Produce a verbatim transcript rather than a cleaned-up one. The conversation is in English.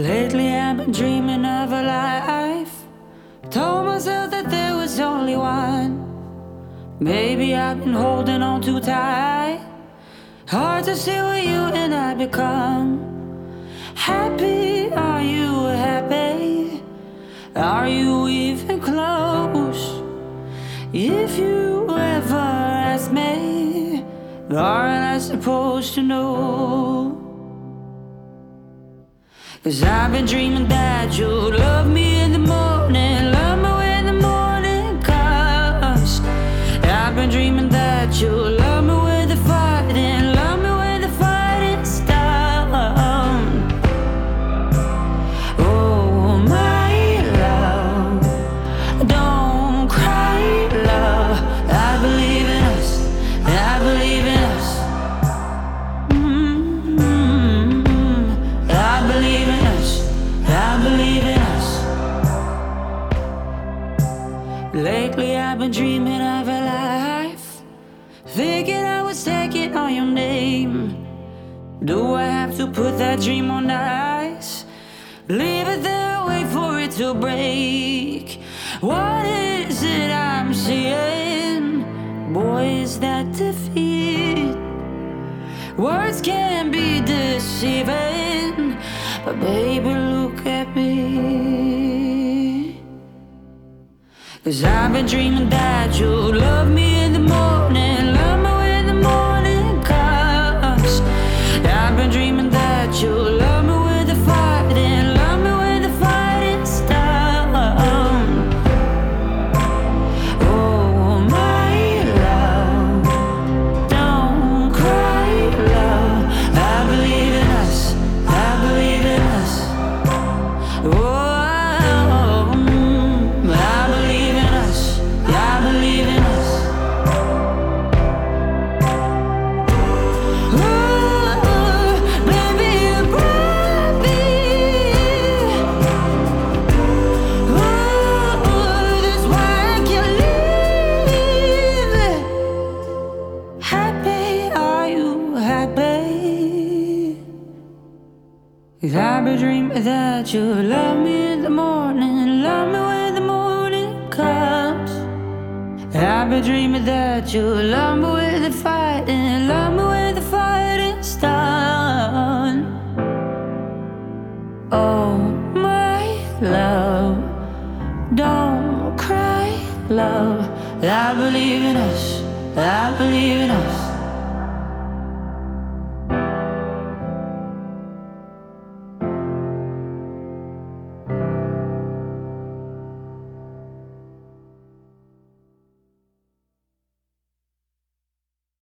Lately I've been dreaming of a life. Told myself that there was only one. Maybe I've been holding on too tight. Hard to see what you and I become. Happy, are you happy? Are you even close? If you ever ask me, aren't I supposed to know? 'Cause I've been dreaming that you love me in the morning, love me when the morning comes. I've been dreaming that you love me with the fighting, love me when the fighting's done. Oh my love, don't cry love. I believe in us, I believe in us. Mm-hmm. I believe in us, I believe in us. Lately I've been dreaming of a life, thinking I was taking on your name. Do I have to put that dream on ice? Leave it there, wait for it to break. What is it I'm seeing? Boy, is that defeat. Words can be deceiving, but baby, look at me. 'Cause I've been dreaming that you love me in the morning, love me when the morning comes. I've been dreaming that you love me with the fighting, love me when the fighting's done. Oh my love, don't cry love. I believe in us, I believe in us. Oh, I've been dreaming that you love me in the morning, love me when the morning comes. I've been dreaming that you love me with the fighting, love me when the fighting's done. Oh my love, don't cry love. I believe in us, I believe in us.